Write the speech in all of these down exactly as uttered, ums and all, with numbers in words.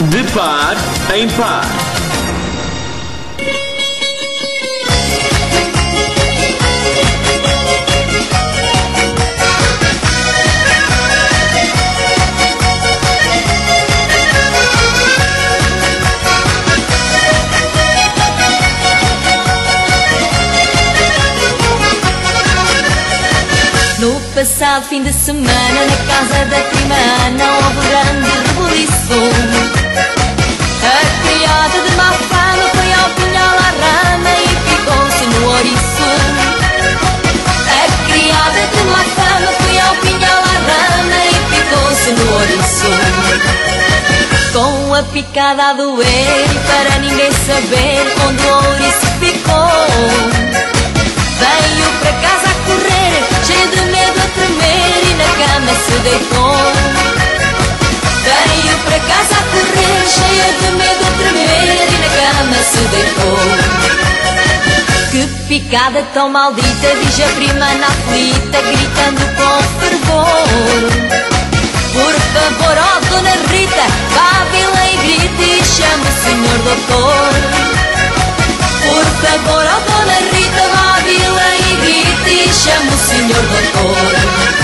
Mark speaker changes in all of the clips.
Speaker 1: De par em par.
Speaker 2: No passado fim de semana, na casa da prima não houve grande rebuliço. A criada de má fama foi ao punhal à rama e picou-se no ouriço. A criada de má fama foi ao punhal à rama e picou-se no ouriço. Com a picada a doer e para ninguém saber onde o ouriço picou, veio para casa a correr, cheio de medo a tremer e na cama se deitou. Veio para casa a correr, cheia de medo a tremer e na cama se deitou. Que picada tão maldita, diz a prima na aflita, gritando com fervor. Por favor, ó dona Rita, vá à vila e grite e chame o senhor doutor. Por favor, ó dona Rita, vá à vila e grite e chame o senhor doutor.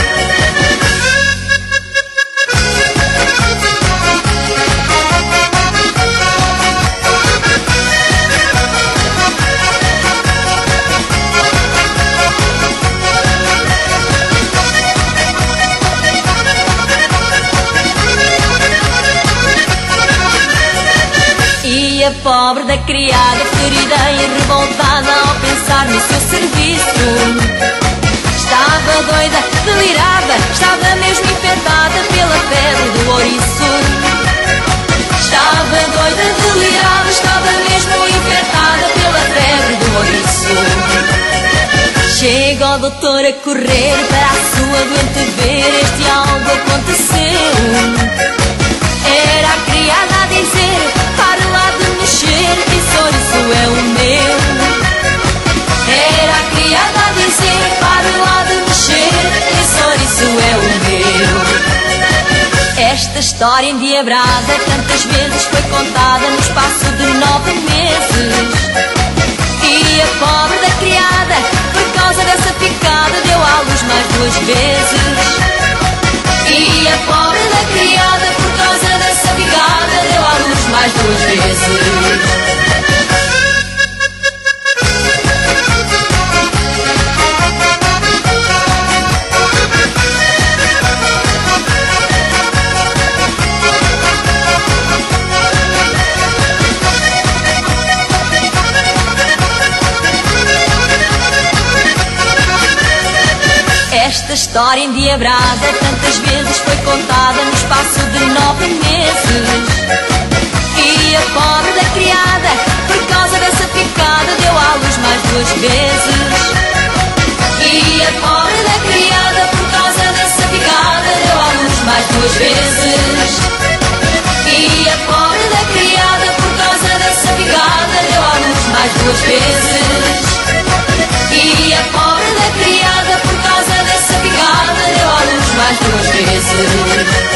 Speaker 2: E a pobre da criada, ferida e revoltada ao pensar no seu serviço, estava doida, delirava, estava mesmo infectada pela febre do ouriço. Estava doida, delirava, estava mesmo infectada pela febre do ouriço. Chega o doutor a correr para a sua doente ver, este algo aconteceu. Era a criada a dizer, para lá de mexer, esse ouriço é o meu. Era a criada a dizer, para lá de mexer, esse ouriço é o meu. Esta história endiabrada tantas vezes foi contada no espaço de nove meses. E a pobre da criada, por causa dessa picada, deu à luz mais duas vezes. E a pobre da criada, por causa dessa picada, deu à luz mais duas vezes. Esta história endiabrada tantas vezes foi contada no espaço de nove meses. E a pobre da criada, por causa dessa picada, deu à luz mais duas vezes. E a pobre da criada, por causa dessa picada, deu à luz mais duas vezes. E a pobre da criada, por causa dessa picada, deu à luz mais duas vezes. E a pobre da criada, por causa dessa picada, deu à luz mais duas vezes.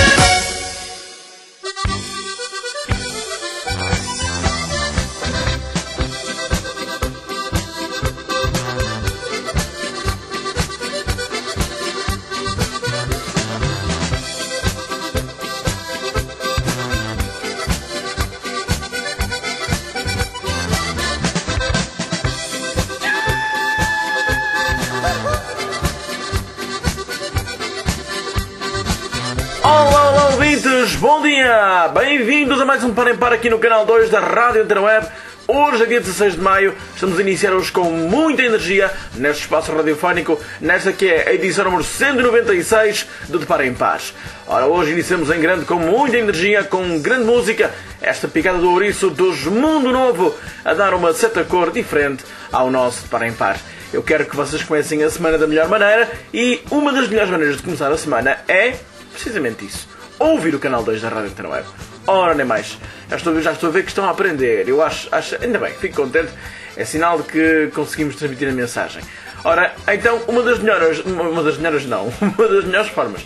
Speaker 3: Bom dia! Bem-vindos a mais um Par em Par aqui no canal dois da Rádio Interweb. Hoje é dia dezasseis de maio, estamos a iniciar hoje com muita energia neste espaço radiofónico, nesta que é a edição número cento e noventa e seis do De Par em Par. Ora, hoje iniciamos em grande com muita energia, com grande música, esta picada do ouriço dos Mundo Novo, a dar uma certa cor diferente ao nosso De Par em Par. Eu quero que vocês comecem a semana da melhor maneira e uma das melhores maneiras de começar a semana é precisamente isso. Ouvir o canal dois da Rádio Interweb. Ora, nem mais. Já estou, já estou a ver que estão a aprender. Eu acho, acho... Ainda bem, fico contente. É sinal de que conseguimos transmitir a mensagem. Ora, então, uma das melhores... Uma das melhores não. Uma das melhores formas de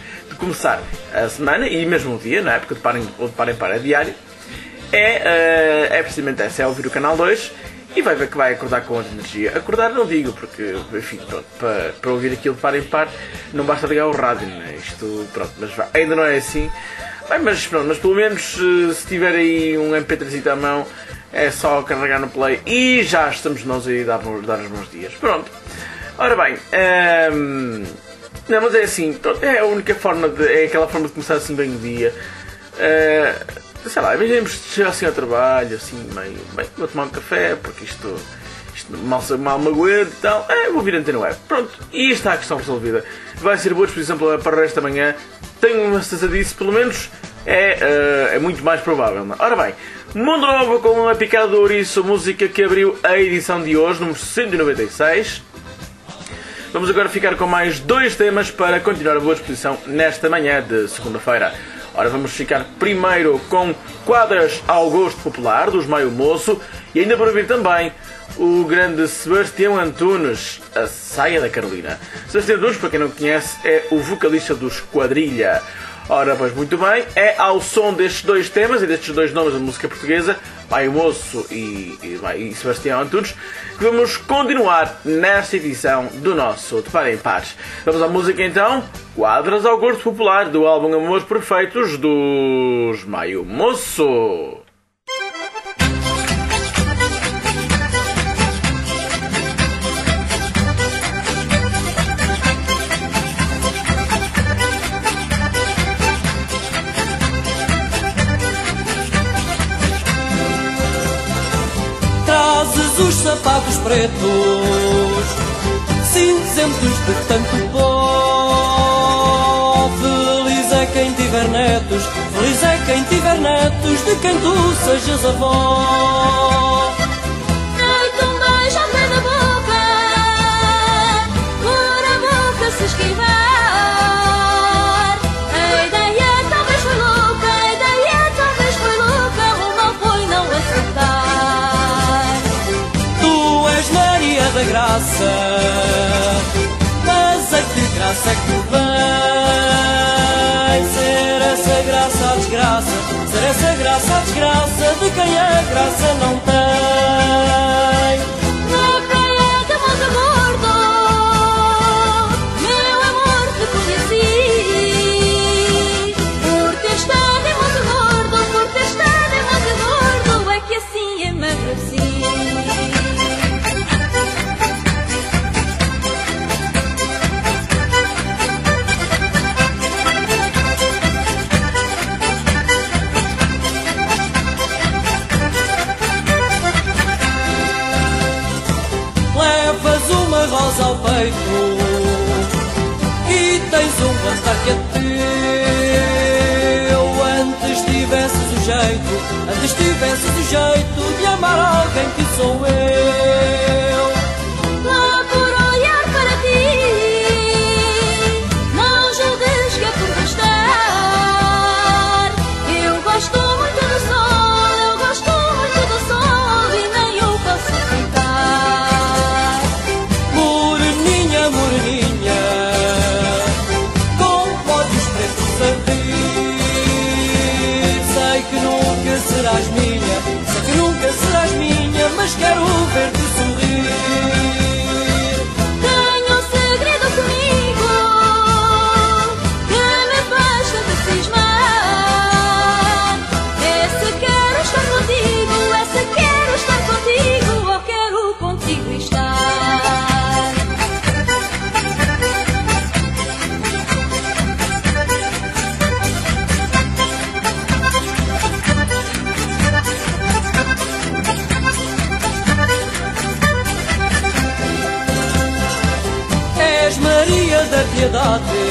Speaker 3: começar a semana e mesmo o dia, na época de parem, ou de parem para é diário, é, uh, é precisamente essa, é ouvir o canal dois e vai ver que vai acordar com outra energia. Acordar não digo, porque, enfim, pronto, para, para ouvir aquilo de par em par não basta ligar o rádio, né? Isto, pronto, mas vai, ainda não é assim. Bem, mas pronto, mas pelo menos se tiver aí um M P três à mão, é só carregar no play e já estamos nós aí a dar, dar os bons dias. Pronto. Ora bem, hum, não, mas é assim, é a única forma de, é aquela forma de começar assim bem o dia. Uh, sei lá, imaginemos chegar assim ao trabalho, assim, meio, bem, vou tomar um café, porque isto, isto mal, mal me aguento e tal. É, vou vir a Antena Web. Pronto, e está a questão resolvida. Vai ser boa disposição para, para o resto da manhã. Tenho uma certeza disso, pelo menos é, uh, é muito mais provável. Não? Ora bem, Mundo Novo com uma picada do ouriço, música que abriu a edição de hoje, número cento e noventa e seis. Vamos agora ficar com mais dois temas para continuar a boa disposição nesta manhã de segunda-feira. Ora, vamos ficar primeiro com Quadras ao Gosto Popular, dos Maio Moço, e ainda por ouvir também o grande Sebastião Antunes, a Saia da Carolina. Sebastião Antunes, para quem não conhece, é o vocalista dos Quadrilha. Ora, pois muito bem, é ao som destes dois temas e destes dois nomes da música portuguesa, Maio Moço e, e, e Sebastião Antunes, que vamos continuar nesta edição do nosso De Par em Pares. Vamos à música então, Quadras ao Gosto Popular, do álbum Amores Perfeitos dos Maio Moço.
Speaker 4: Trazes os sapatos pretos, cinzentos de tanto pó. Feliz é quem tiver netos, feliz é quem tiver netos de quem tu sejas avó.
Speaker 2: Deita um beijo ao pé da boca, por a boca se esquivar. A ideia talvez foi louca, a ideia talvez foi louca, o mal foi não acertar.
Speaker 4: Tu és Maria da Graça, mas a que graça é que tu vens? Ser essa graça a desgraça, ser essa graça a desgraça de quem a graça não tem.
Speaker 2: Na praia de Monte Gordo, meu amor, te conheci. Por ter estado em Monte Gordo, por ter estado em Monte Gordo, é que assim emagreci.
Speaker 4: Levas uma rosa ao peito e tens um ataque a teu. Antes tivesses o jeito, antes tivesses o jeito de amar alguém que sou eu.
Speaker 2: Lá por olhar para ti, não julgues que é por gostar. Eu gosto muito do sol, eu gosto muito do sol e nem o posso ficar.
Speaker 4: Moreninha, moreninha, com olhos pretos a rir. Sei que nunca serás minha, sei que nunca serás minha, mas quero ver-te sorrir.
Speaker 2: Tenho um segredo comigo que me faz tanto cismar. É se quero estar contigo, é se quero estar contigo ou quero contigo estar.
Speaker 4: És Maria da Piedade,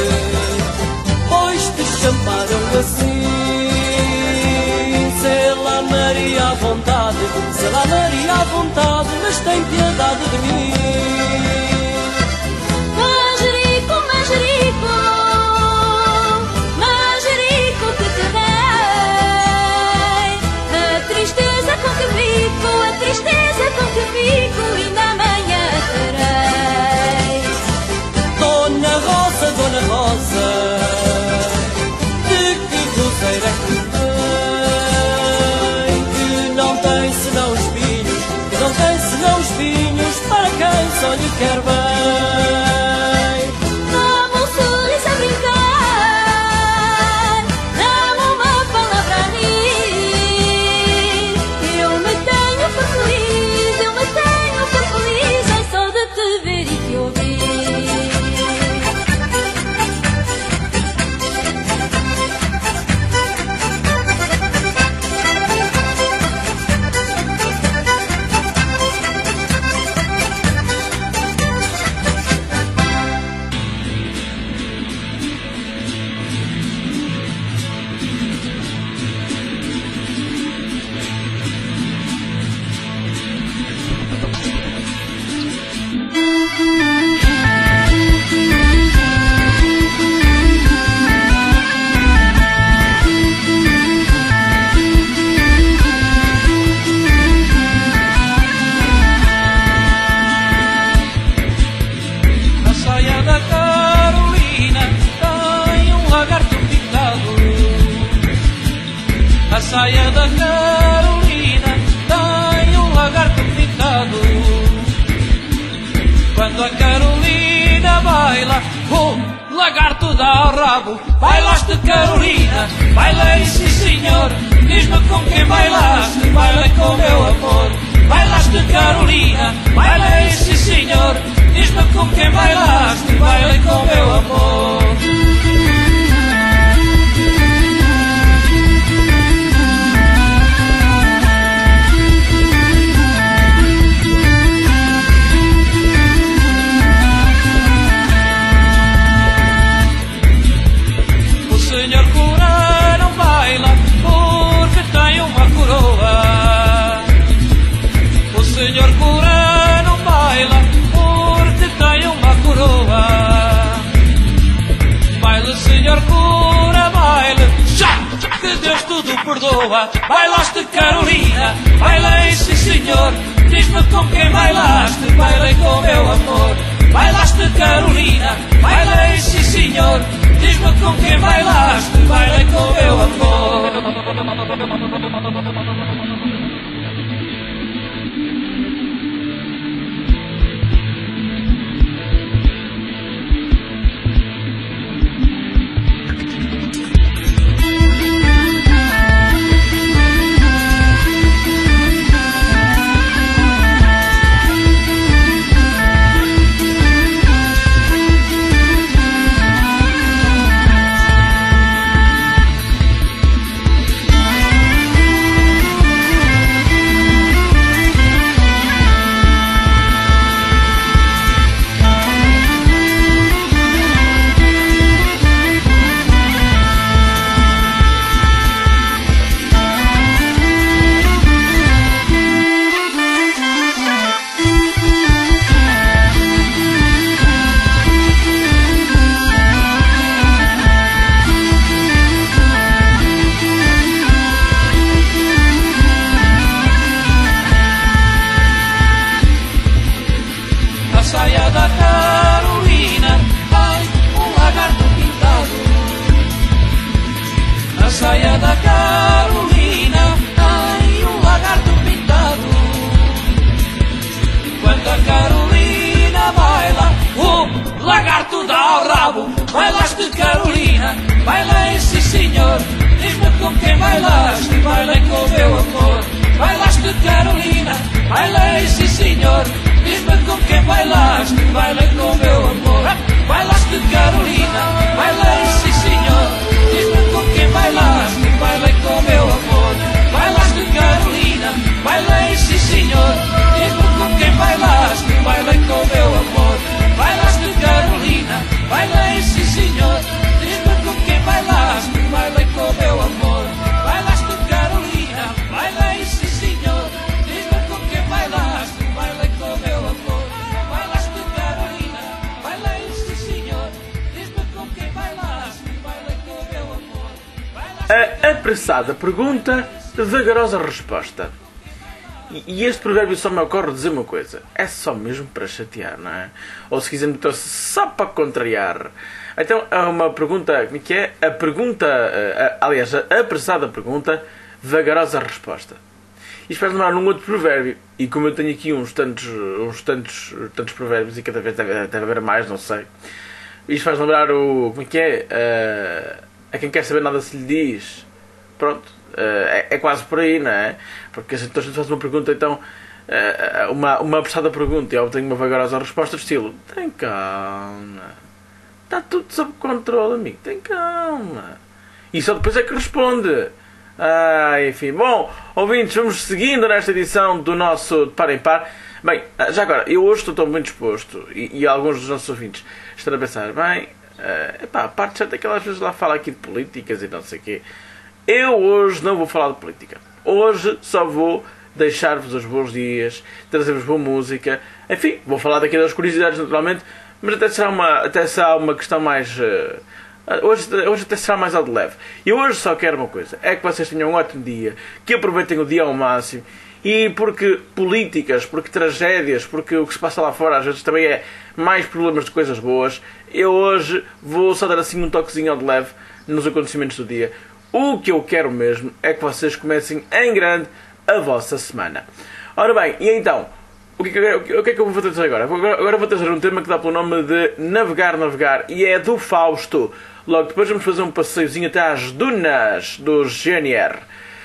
Speaker 4: pois te chamaram assim. Sei lá Maria à vontade, sei lá Maria à vontade, mas tem piedade de mim.
Speaker 2: Manjerico, manjerico, manjerico que te dei. A tristeza com que fico, a tristeza com que fico e na manhã terei.
Speaker 4: Dona Rosa, Dona só lhe quer bem.
Speaker 2: Dá-me um sorriso a brincar, dá-me uma palavra a rir. Eu me tenho por feliz, eu me tenho por feliz, ai só de te ver e te ouvir.
Speaker 5: A saia da Carolina tem um lagarto pintado. A saia da Carolina tem um lagarto pintado. Quando a Carolina baila, o lagarto dá ao rabo. Bailaste, Carolina, bailei, sim senhor. Diz-me com quem bailaste, bailei com meu amor. Bailaste, Carolina, bailei, sim senhor. Diz-me com quem bailaste, bailei com meu amor. O senhor cura não baila porque tem uma coroa. O senhor cura não baila porque tem uma coroa. Baile, senhor cura, baile, já, que Deus tudo perdoa. Bailaste, Carolina, bailei, sim senhor. Diz-me com quem bailaste, bailei com meu amor. Bailaste, Carolina, bailei, sim senhor. Diz-me com quem bailaste, bailei com meu amor. A saia da Carolina tem um lagarto pintado. A saia da Carolina tem um lagarto pintado. Quando a Carolina baila, o lagarto dá ao rabo. Bailaste, Carolina, bailei, sim senhor. Diz-me com quem bailaste, bailei com meu amor. Bailaste, Carolina, bailei, sim senhor. Diz-me com quem bailaste, bailei com meu amor. Bailaste, Carolina, bailei, sim senhor. Diz-me com quem bailaste, bailei com meu amor. Bailaste, Carolina, bailei, sim senhor. Diz-me com quem bailaste, bailei com meu amor. Bailaste, Carolina, bailei, sim senhor. Diz-me com quem bailaste, bailei com meu amor. Bailaste, Carolina, bailei, sim senhor. Diz-me com quem bailaste, bailei com meu amor. Bailaste, Carolina, bailei, sim senhor. Diz-me com quem bailaste, bailei com meu amor.
Speaker 3: A apressada pergunta, vagarosa resposta. E, e este provérbio só me ocorre dizer uma coisa. É só mesmo para chatear, não é? Ou se quiser meter só para contrariar. Então, há uma pergunta, que é a pergunta, a, aliás, a apressada pergunta, vagarosa resposta. Isto faz lembrar num outro provérbio. E como eu tenho aqui uns tantos, uns tantos, tantos provérbios, e cada vez deve, deve haver mais, não sei. Isto faz lembrar o... Como é que é? Uh, a quem quer saber nada se lhe diz. Pronto. Uh, é, é quase por aí, não é? Porque se a gente faz uma pergunta, então... Uh, uma, uma apressada pergunta e eu obtenho uma vagarosa resposta do estilo: tem calma. Está tudo sob controle, amigo. Tem calma. E só depois é que responde. Ah, enfim. Bom, ouvintes, vamos seguindo nesta edição do nosso De Par em Par. Bem, já agora, eu hoje estou tão bem disposto e, e alguns dos nossos ouvintes estão a pensar: bem, uh, epá, a parte certa é que ela às vezes lá fala aqui de políticas e não sei o quê. Eu hoje não vou falar de política. Hoje só vou deixar-vos os bons dias, trazer-vos boa música. Enfim, vou falar daqui das curiosidades naturalmente, mas até será uma, até será uma questão mais... Uh, hoje, hoje até será mais ao de leve. E hoje só quero uma coisa, é que vocês tenham um ótimo dia, que aproveitem o dia ao máximo, e porque políticas, porque tragédias, porque o que se passa lá fora às vezes também é mais problemas de coisas boas, eu hoje vou só dar assim um toquezinho ao de leve nos acontecimentos do dia. O que eu quero mesmo é que vocês comecem em grande a vossa semana. Ora bem, e então, o que, é que, o que é que eu vou trazer agora? agora? Agora vou trazer um tema que dá pelo nome de Navegar, Navegar, e é do Fausto. Logo depois vamos fazer um passeiozinho até às dunas do G N R.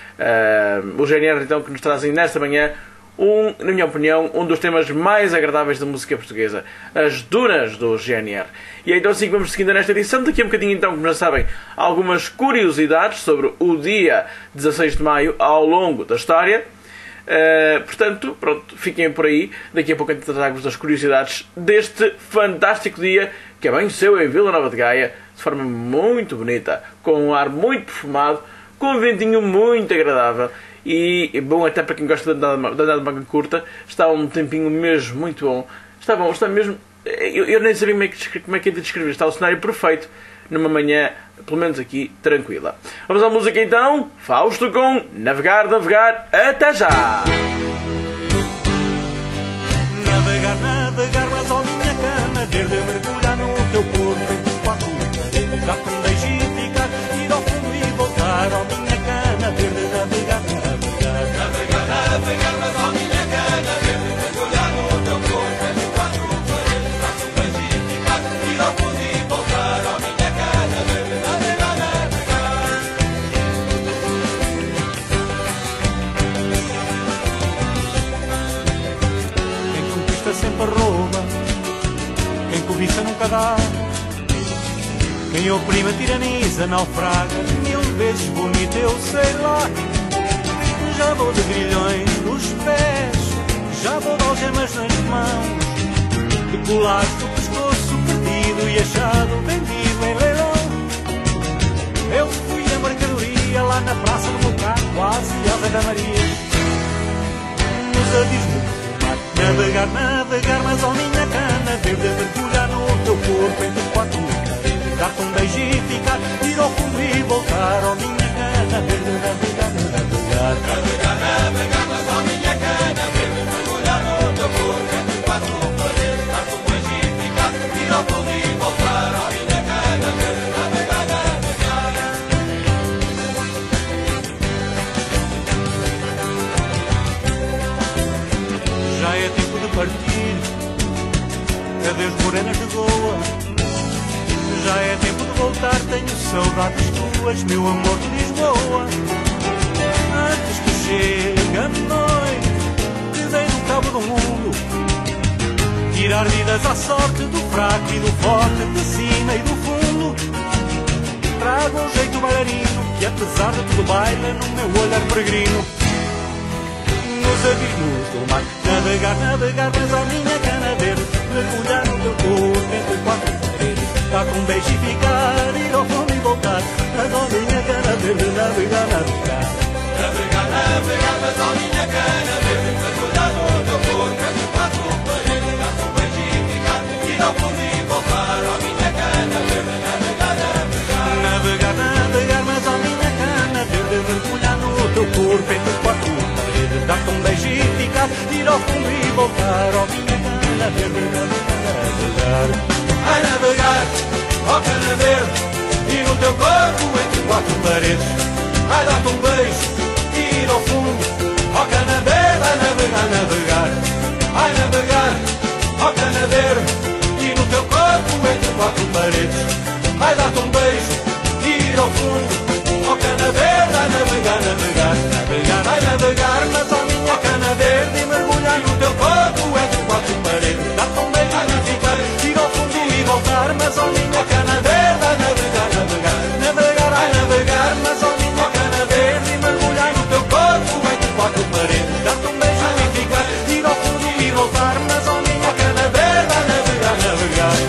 Speaker 3: Uh, o G N R, então, que nos trazem nesta manhã, um, na minha opinião, um dos temas mais agradáveis da música portuguesa. As dunas do G N R. E então assim que vamos seguindo nesta edição. Daqui a um bocadinho, então, como já sabem, algumas curiosidades sobre o dia dezasseis de maio ao longo da história. Uh, portanto, pronto, fiquem por aí. Daqui a pouco eu trago-vos as curiosidades deste fantástico dia, que é bem seu em Vila Nova de Gaia, de forma muito bonita, com um ar muito perfumado, com um ventinho muito agradável. E bom, até para quem gosta de andar de, andar de manga curta, está um tempinho mesmo muito bom. Está bom, está mesmo... Eu, eu nem sabia como é, que, como é que é de descrever. Está o cenário perfeito numa manhã, pelo menos aqui, tranquila. Vamos à música então. Fausto com Navegar, Navegar. Até já!
Speaker 6: Navegar, navegar, mas ó minha cana verde, mergulhar no teu corpo entre quatro paredes, dar com um beijo e ficar, ir ao fundo e voltar, ó minha cana verde, navegar, navegar.
Speaker 5: Navegar, navegar, mas ó minha cana verde, mergulhar no teu corpo entre quatro paredes, dar com um beijo e ficar, ir ao fundo e voltar, ó minha cana verde, navegar, navegar.
Speaker 6: Quem conquista sempre rouba, quem cobiça nunca dá, quem oprime tiraniza, naufraga, mil vezes bonito eu sei lá. Já vou de grilhões nos pés, já vou de algemas nas mãos, de colares no pescoço perdido e achado vendido em leilão. Eu fui a mercadoria lá na praça do meu carro, quase a Zé da Maria, nos abismos do mar. Navegar, navegar, mas ó minha cana verde, mergulhar no teu corpo entre quatro paredes, dar-te um beijo e ficar, ir ao fundo e voltar, ó minha cana verde, navegar, navegar.
Speaker 5: Navegar, navegar, mas ó minha cana verde, mergulhar no teu corpo entre quatro paredes, dar-te um beijo e ficar, ir ao fundo e voltar, ó minha cana verde, navegar, navegar.
Speaker 6: Já é tempo de partir, adeus morenas de Goa. Já é tempo de voltar, tenho saudades tuas, meu amor de Lisboa. Antes que chegue a noite, que dei no cabo do mundo, tirar vidas à sorte do fraco e do forte, de cima e do fundo. Trago um jeito bailarino, que apesar de tudo baila no meu olhar peregrino. Nos abismos do mar, navegar, navegar, mas a minha cana verde, mergulhar no teu corpo entre quatro paredes, dar com um beijo e ficar, ir ao fundo e voltar, mas a minha cana verde, navegar, navegar.
Speaker 5: Navegar, navegar, mas ó minha cana verde, mergulhar no teu corpo entre quatro paredes, dar-te um beijo e ficar, ir ao fundo e voltar, ó minha cana verde, navegar, navegar.
Speaker 6: Navegar, navegar, mas ó minha cana verde, mergulhar no teu corpo entre quatro paredes, dar-te um beijo e ficar, ir ao fundo e voltar, ó minha cana verde, navegar, navegar.
Speaker 5: Ai navegar, ó cana verde, e no teu corpo entre quatro paredes, ai dar-te um beijo, e ir ao fundo, ó cana
Speaker 6: vai navegar ao Cana Verde e no teu corpo entre quatro paredes vai dar-te um beijo e ir ao fundo ao Cana Verde. Vai navegar, navegar, navegar, vai navegar nas alminhas ao Cana Verde e mergulhar no teu corpo entre quatro paredes. Dá-te um beijo e ficar, ir ao fundo e voltar nas alminhas ao Cana Verde. Vai navegar, navegar, navegar, vai navegar nas alminhas ao Cana Verde e mergulhar no teu corpo entre quatro paredes. Dá-te um beijo e ficar, ir ao fundo e voltar nas alminhas ao Cana Verde. Vai navegar, navegar.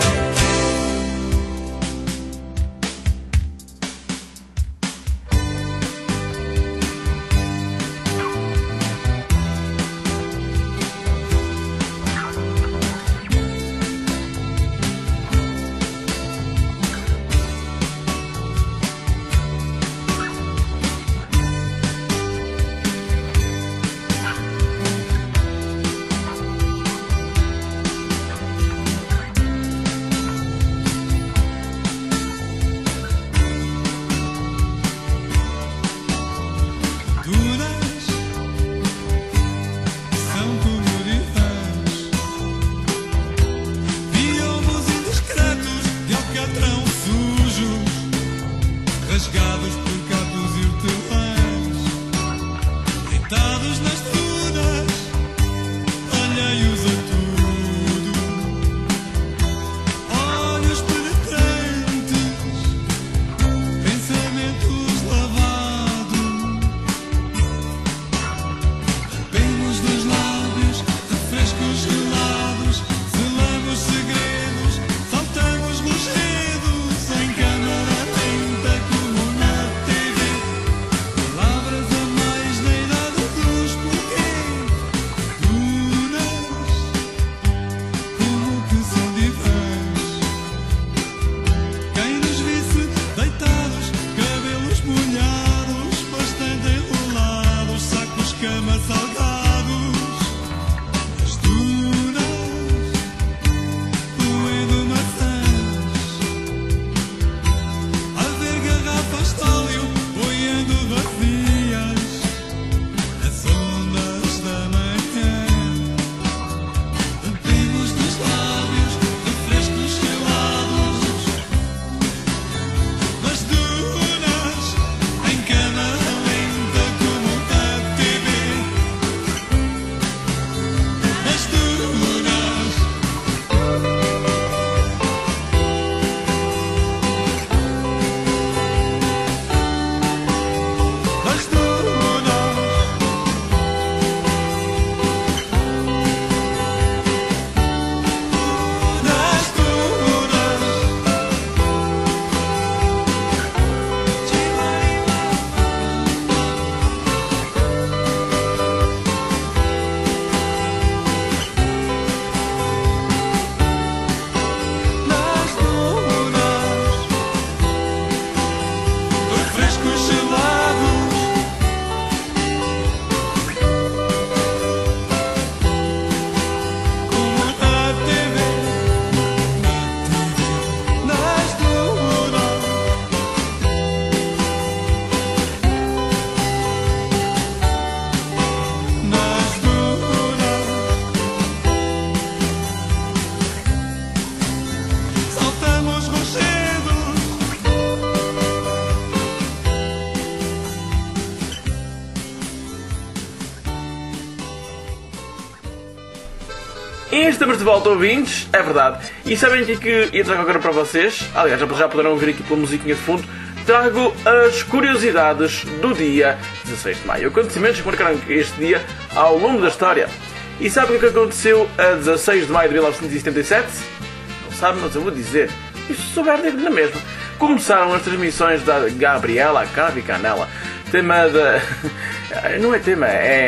Speaker 3: E estamos de volta, ouvintes, é verdade. E sabem o que é que ia trago agora para vocês? Aliás, já poderão ouvir aqui pela musiquinha de fundo. Trago as curiosidades do dia dezasseis de maio. Acontecimentos que marcaram este dia ao longo da história. E sabem o que aconteceu a dezasseis de maio de mil novecentos e setenta e sete? Não sabem, mas eu vou dizer. E se souber, digo na mesma. Começaram as transmissões da Gabriela Cravo e Canela. Tema da... Não é tema,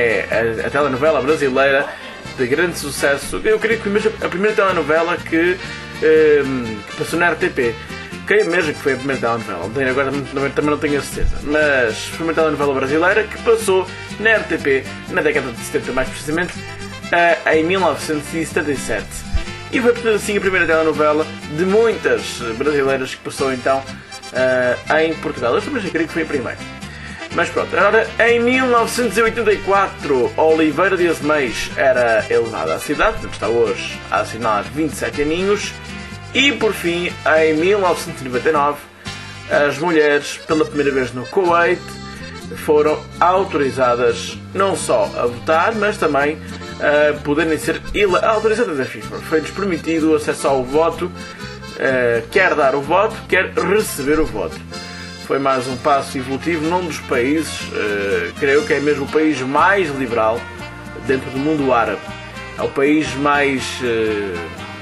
Speaker 3: é a, a telenovela brasileira de grande sucesso. Eu queria que fosse a primeira telenovela que, um, que passou na R T P. Creio mesmo que foi a primeira telenovela. Agora também não tenho a certeza. Mas foi uma telenovela brasileira que passou na R T P na década de setenta, mais precisamente uh, em mil novecentos e setenta e sete. E foi, portanto, assim, a primeira telenovela de muitas brasileiras que passou então uh, em Portugal. Eu também já creio que foi a primeira. Mas pronto, agora em mil novecentos e oitenta e quatro, Oliveira de Azeméis era elevada à cidade, portanto está hoje a assinalar vinte e sete aninhos. E por fim, em mil novecentos e noventa e nove, as mulheres, pela primeira vez no Kuwait, foram autorizadas não só a votar, mas também a poderem ser autorizadas, enfim, foi-lhes permitido o acesso ao voto, quer dar o voto, quer receber o voto. Foi mais um passo evolutivo num dos países, uh, creio que é mesmo o país mais liberal dentro do mundo árabe. É o país mais... Uh,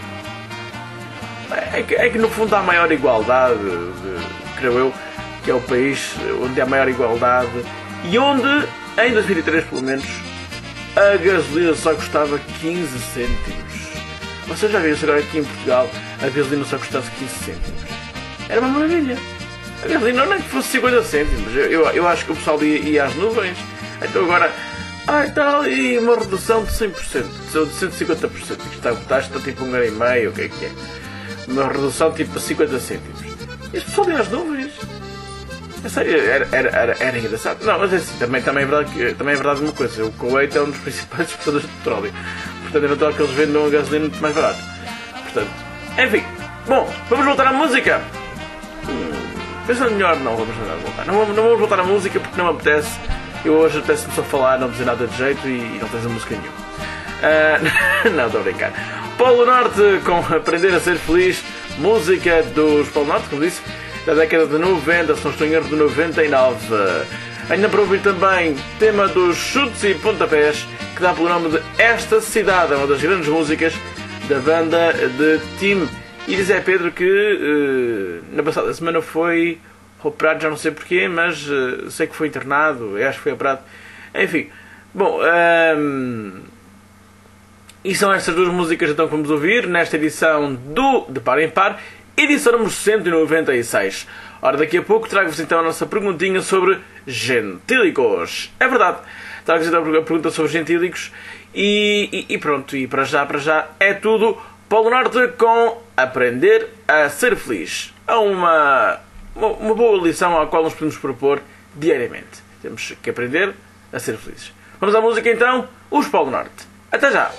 Speaker 3: é, que, é que no fundo há maior igualdade, uh, creio eu, que é o país onde há maior igualdade e onde, em dois mil e três pelo menos, a gasolina só custava quinze cêntimos. Vocês já viram agora aqui em Portugal a gasolina só custasse quinze cêntimos? Era uma maravilha. A gasolina não é que fosse cinquenta cêntimos, eu, eu, eu acho que o pessoal ia, ia às nuvens. Então agora, ah, está ali uma redução de cem por cento, de cento e cinquenta por cento. Isto está, está, está tipo um ano e meio, o que é que é? Uma redução tipo a cinquenta cêntimos. E o pessoal ia às nuvens. Era, era, era, era engraçado. Não, mas é assim, também, também, é verdade que, também é verdade uma coisa, o Kuwait é um dos principais exportadores de petróleo. Portanto é natural que eles vendam a gasolina muito mais barato. Portanto, enfim. Bom, vamos voltar à música. Hum. Pensando melhor, não vamos voltar. Não vamos, não vamos voltar à música porque não me apetece. Eu hoje apetece-me só falar, não dizer nada de jeito e, e não tens a música nenhuma. Uh, não, estou a brincar. Polo Norte com Aprender a Ser Feliz, música dos Polo Norte, como disse, da década de noventa, se não estou em erro, de noventa e nove. Ainda para ouvir também tema dos Chutes e Pontapés, que dá pelo nome de Esta Cidade, uma das grandes músicas da banda de Tim. E diz é Pedro que uh, na passada semana foi operado, já não sei porquê, mas uh, sei que foi internado, acho que foi operado. Enfim, bom, um, e são estas duas músicas então que vamos ouvir nesta edição do De Par em Par, edição número cento e noventa e seis. Ora, daqui a pouco trago-vos então a nossa perguntinha sobre gentílicos. É verdade, trago-vos então a pergunta sobre gentílicos e, e, e pronto, e para já, para já é tudo. Polo Norte com Aprender a Ser Feliz. É uma, uma, uma boa lição à qual nos podemos propor diariamente. Temos que aprender a ser felizes. Vamos à música então, os Polo Norte. Até já!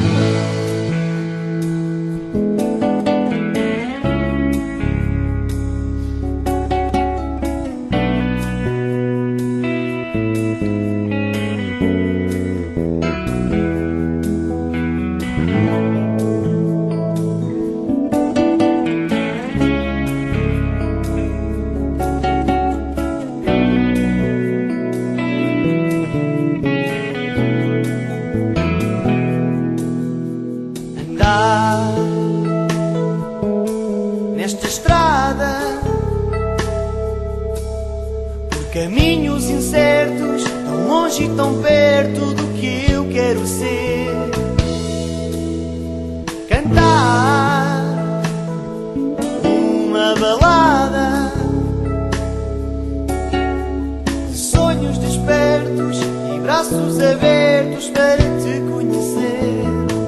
Speaker 7: Nesta estrada, por caminhos incertos, tão longe e tão perto do que eu quero ser. Cantar uma balada de sonhos despertos e braços abertos para te conhecer.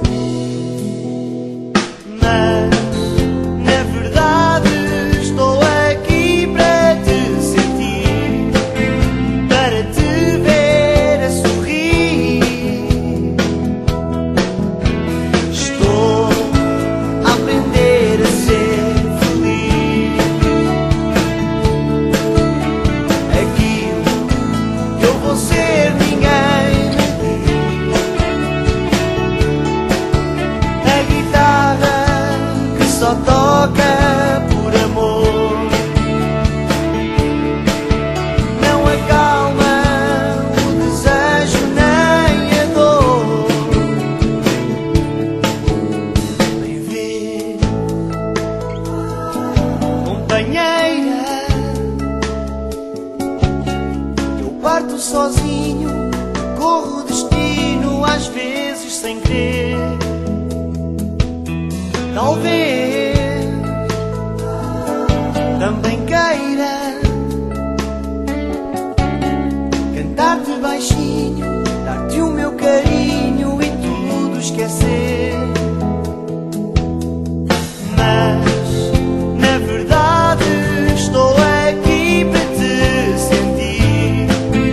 Speaker 8: Sozinho, corro o destino às vezes sem querer. Talvez também queira cantar-te baixinho, dar-te o meu carinho e tudo esquecer. Mas na verdade estou aqui para te sentir.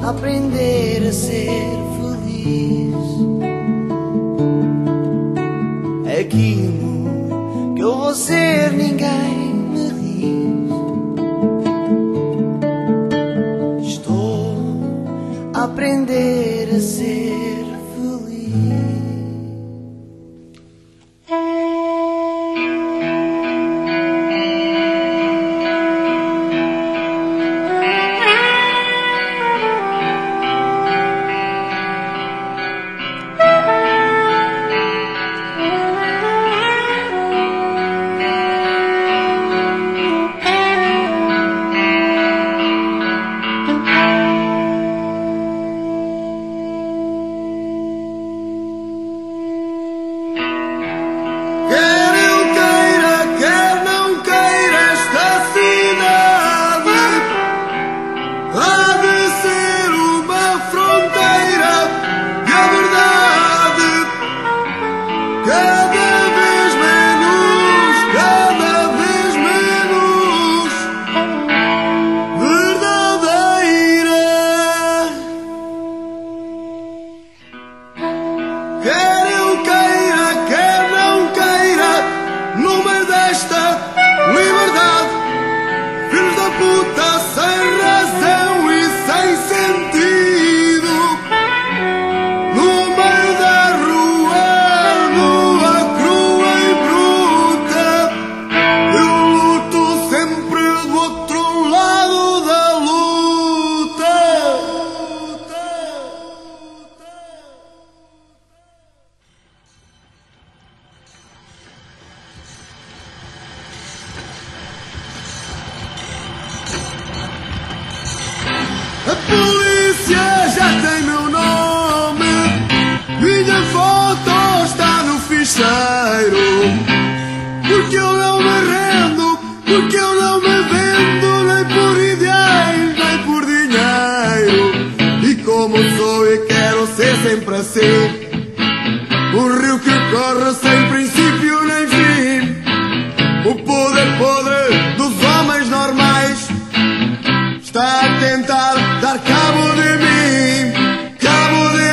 Speaker 7: aprender a ser feliz. Aquilo que eu vou ser ninguém me diz. Estou a aprender a ser feliz.
Speaker 9: A polícia já tem meu nome, minha foto está no ficheiro. Porque eu não me rendo, porque eu não me vendo, nem por ideais, nem por dinheiro. E como sou e quero ser sempre assim, um rio que corre sem princípio nem fim. O poder podre dos homens normais está a tentar dar cabo de mim, cabo de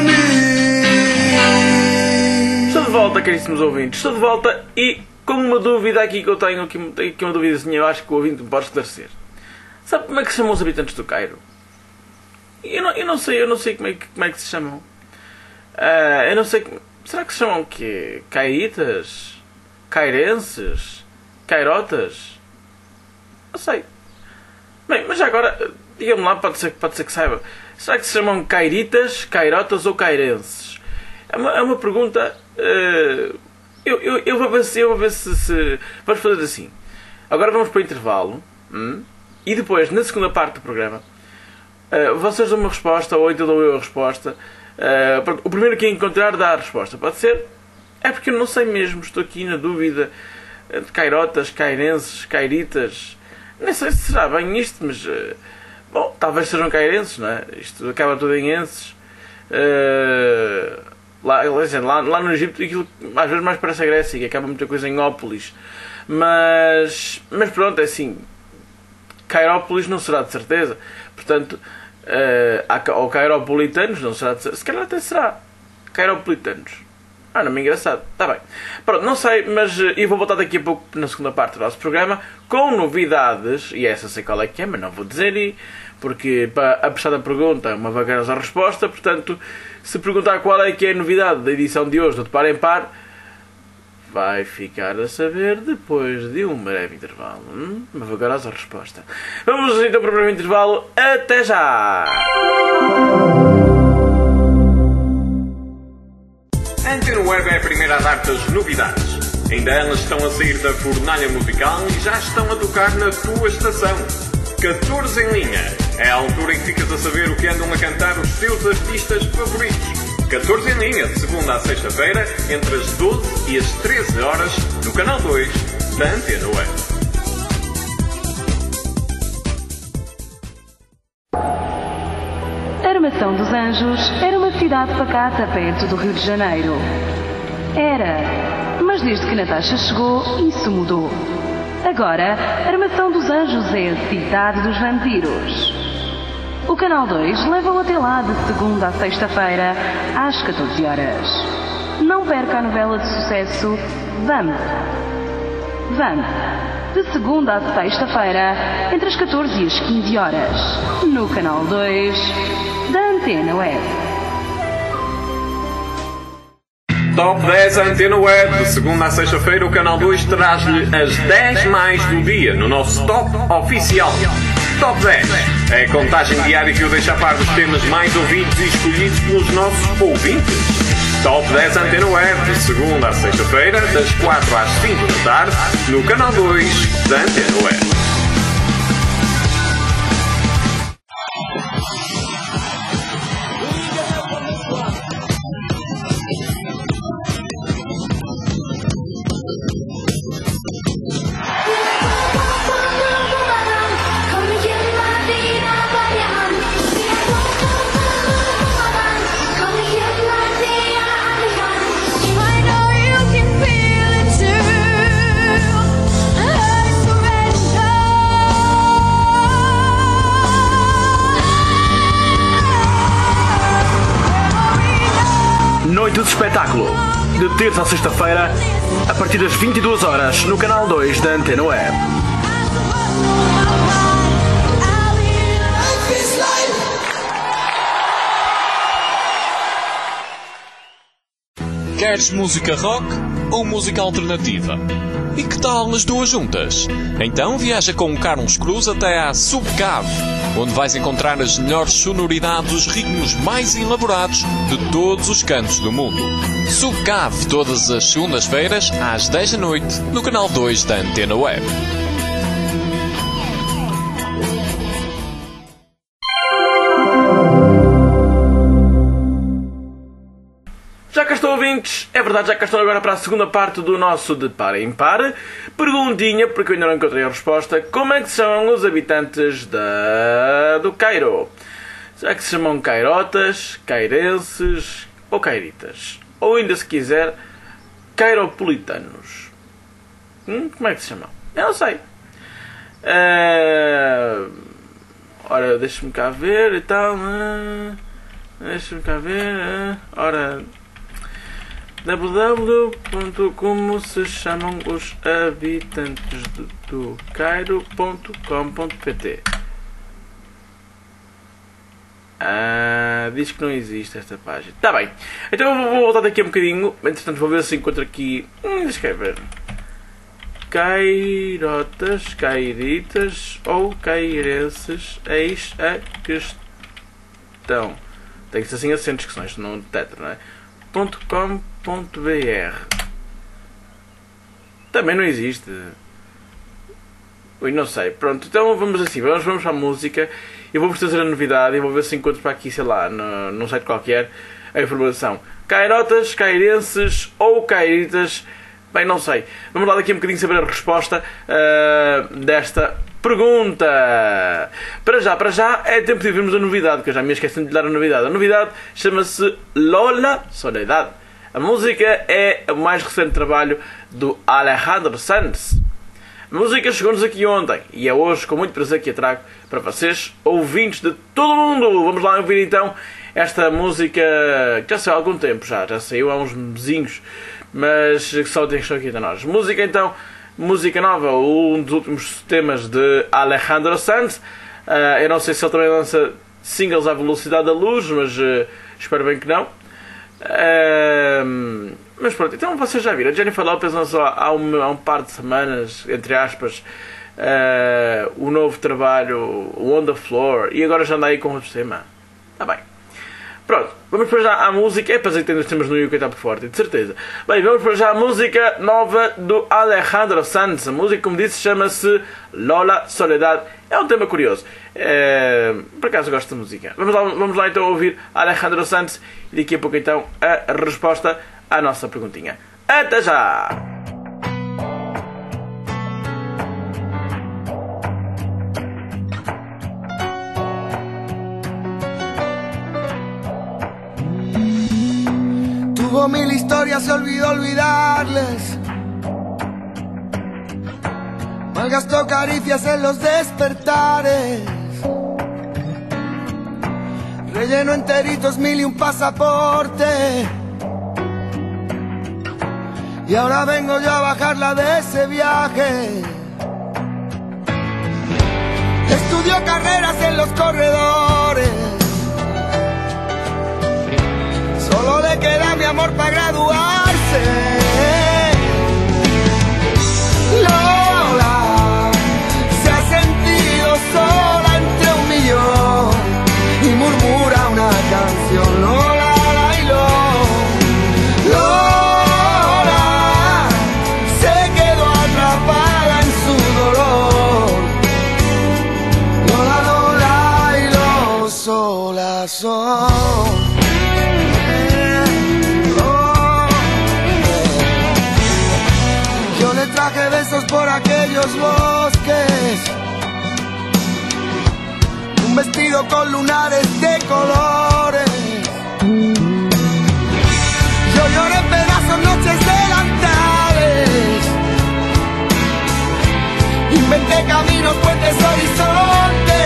Speaker 9: mim.
Speaker 3: Estou de volta, caríssimos ouvintes, estou de volta e com uma dúvida aqui que eu tenho, aqui, aqui uma duvidazinha, eu acho que o ouvinte me pode esclarecer. Sabe como é que se chamam os habitantes do Cairo? Eu não, eu não sei, eu não sei como é que, como é que se chamam. Uh, eu não sei, será que se chamam o quê? Cairitas? Cairenses? Cairotas? Não sei. Bem, mas já agora, diga-me lá, pode ser, pode ser que saiba. Será que se chamam cairitas, cairotas ou cairenses? É uma, é uma pergunta... Uh, eu, eu, eu vou ver se... Eu vou ver se, se vamos fazer assim. Agora vamos para o intervalo. Hum, e depois, na segunda parte do programa, uh, vocês dão uma resposta, ou então dou eu a resposta. Uh, o primeiro que encontrar dá a resposta. Pode ser? É porque eu não sei mesmo. Estou aqui na dúvida de cairotas, cairenses, cairitas... Nem sei se será bem isto, mas... Uh, bom, talvez sejam cairenses, não é? Isto acaba tudo em enses. Uh, lá, lá, lá no Egito, aquilo às vezes mais parece a Grécia, que acaba muita coisa em Ópolis. Mas... Mas pronto, é assim... Cairópolis não será de certeza. Portanto... Uh, ou cairopolitanos, não será de certeza. Se calhar até será. Cairopolitanos. Ah, não me engraçado. Está bem. Pronto, não sei, mas uh, eu vou voltar daqui a pouco na segunda parte do nosso programa com novidades, e essa sei qual é que é, mas não vou dizer, e, porque para a da pergunta, uma vagarosa resposta, portanto, se perguntar qual é que é a novidade da edição de hoje do De Par em Par, vai ficar a saber depois de um breve intervalo. Hum? Uma vagarosa resposta. Vamos então para o breve intervalo. Até já!
Speaker 1: A Antena Web é a primeira a dar-te as novidades. Ainda elas estão a sair da fornalha musical e já estão a tocar na tua estação. catorze em linha. É a altura em que ficas a saber o que andam a cantar os teus artistas favoritos. catorze em linha, de segunda à sexta-feira, entre as doze e as treze horas, no canal dois da Antena Web.
Speaker 10: Armação dos Anjos era uma cidade pacata perto do Rio de Janeiro. Era, mas desde que Natasha chegou, isso mudou. Agora, Armação dos Anjos é a cidade dos vampiros. o Canal dois leva-o até lá de segunda a sexta-feira, às catorze horas. Não perca a novela de sucesso Vamp. Vamp, de segunda a sexta-feira, entre as catorze e as quinze horas, no Canal dois da Antena Web.
Speaker 1: Top dez Antena Web, de segunda a sexta-feira, o Canal dois traz-lhe as dez mais do dia no nosso Top Oficial. Top dez é a contagem diária que o deixa a par dos temas mais ouvidos e escolhidos pelos nossos ouvintes. Top dez Antena Web, de segunda a sexta-feira, das quatro às cinco da tarde, no Canal dois da Antena Web.
Speaker 3: Noite de espetáculo, de terça a sexta-feira, a partir das vinte e duas horas, no Canal dois da Antena Web.
Speaker 11: Queres música rock ou música alternativa? E que tal as duas juntas? Então viaja com o Carlos Cruz até à Subcave, onde vais encontrar as melhores sonoridades dos ritmos mais elaborados de todos os cantos do mundo. Subcave, todas as segundas-feiras, às dez da noite, no Canal dois da Antena Web.
Speaker 3: Já cá estou, ouvintes. É verdade, já cá estou agora para a segunda parte do nosso De Par em Par. Perguntinha, porque eu ainda não encontrei a resposta. Como é que se chamam os habitantes da... do Cairo? Será que se chamam cairotas, cairenses ou cairitas? Ou ainda, se quiser, cairopolitanos? Hum, como é que se chamam? Eu não sei. Uh... Ora, deixa-me cá ver e tal. Uh... Deixa-me cá ver. Uh... Ora... w w w ponto como se chamam os habitantes do Cairo ponto com ponto p t. Ah, diz que não existe esta página. Está bem. Então eu vou voltar daqui a um bocadinho. Entretanto vou ver se encontro aqui. Hum, deixa eu ver. Cairotas, cairitas ou cairenses. Eis a questão. Tem que ser assim acentos, que senão isto não detecta, não é? .com.br também não existe. Ui, não sei. Pronto, então vamos assim, vamos, vamos para a música. Eu vou-vos trazer a novidade e vou ver se encontro para aqui, sei lá, no, num site qualquer, a informação. Cairotas, cairenses ou cairitas, bem, não sei. Vamos lá daqui a um bocadinho saber a resposta uh, desta pergunta. Para já, para já é tempo de vermos a novidade, que eu já me esqueci de lhe dar a novidade. A novidade chama-se Lola Soledad. A música é o mais recente trabalho do Alejandro Sanz. A música chegou-nos aqui ontem e é hoje com muito prazer que a trago para vocês, ouvintes de todo o mundo. Vamos lá ouvir então esta música que já saiu há algum tempo, já, já saiu há uns mesinhos, mas que só tem que estar aqui a nós. Música então, música nova, um dos últimos temas de Alejandro Sanz. Uh, eu não sei se ele também lança singles à velocidade da luz, mas uh, espero bem que não. Uh, mas pronto, então vocês já viram, a Jennifer Lopez lançou há um, há um par de semanas, entre aspas, uh, o novo trabalho On The Floor, e agora já anda aí com outro tema. Está bem. Pronto, vamos para já à música. É para dizer que tem os temas no U K está por forte, de certeza. Bem, vamos para já à música nova do Alejandro Sanz. A música, como disse, chama-se Lola Soledad. É um tema curioso. É... Por acaso gosto da música. Vamos lá, vamos lá então ouvir Alejandro Sanz e daqui a pouco então a resposta à nossa perguntinha. Até já!
Speaker 12: Tuvo mil historias, se olvidó olvidarles. Malgastó caricias en los despertares. relleno enteritos mil y un pasaporte. Y ahora vengo yo a bajarla de ese viaje. Estudió carreras en los corredores. Solo le queda mi amor para graduarse. Lola se ha sentido sola entre un millón y murmura una canción. Lola, la y lo. Lola se quedó atrapada en su dolor. Lola, Lola y lo sola son. Traje besos por aquellos bosques, un vestido con lunares de colores. Yo lloré pedazos noches delantales, inventé caminos, puentes, horizontes.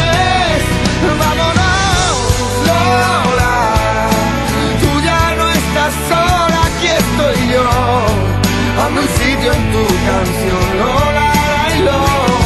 Speaker 12: Vámonos, Lola, tú ya no estás sola, aquí estoy yo. Hazme un sitio en tu canción, Lola, y lo.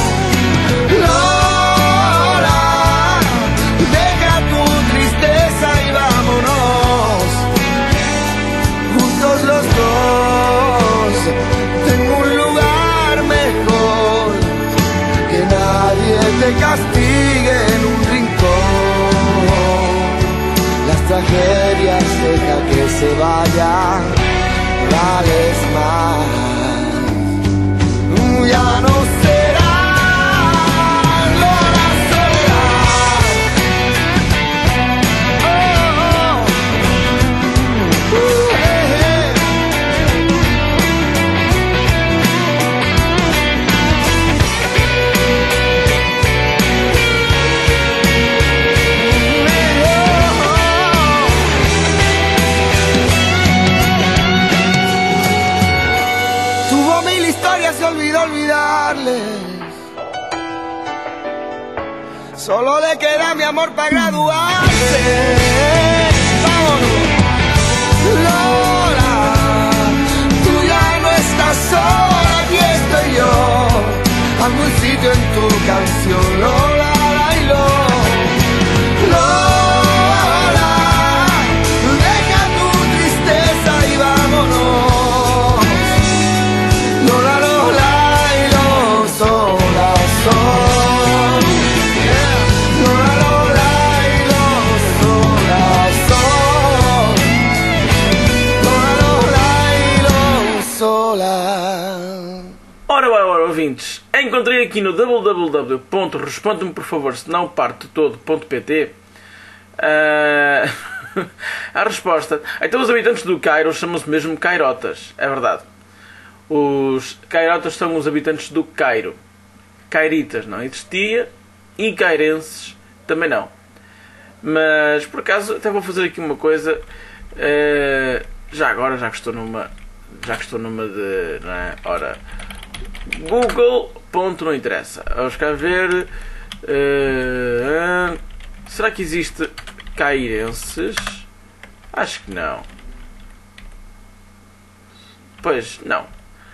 Speaker 12: Lola, deja tu tristeza y vámonos, juntos los dos. Tengo un lugar mejor, que nadie te castigue en un rincón. Las tragedias deja que se vayan. Vales más, ya no será Lola soledad. Oh, oh. Uh, hey, hey. Se olvidó olvidarles. Solo le queda mi amor para graduarse. Vámonos. Lola, tú ya no estás sola, aquí estoy yo. Hazme un sitio en tu canción, Lola, y lo. Lola, deja tu tristeza y vámonos. Lola, Lola y lo sola son. Lola, Lola y lo sola son. Lola, Lola y lo sola.
Speaker 3: Ora, ora, ora, ouvintes, encontrei aqui no w w w ponto responde-me por favor se não parte todo ponto p t uh, a resposta. Então os habitantes do Cairo chamam-se mesmo cairotas, é verdade. Os cairotas são os habitantes do Cairo. Cairitas não existia e cairenses também não. Mas por acaso até vou fazer aqui uma coisa. Uh, já agora, já que estou numa. Já que estou numa de. Não é? Ora. Google. Ponto, não interessa. Vamos cá ver. Uh, uh, será que existe cairenses? Acho que não. Pois não.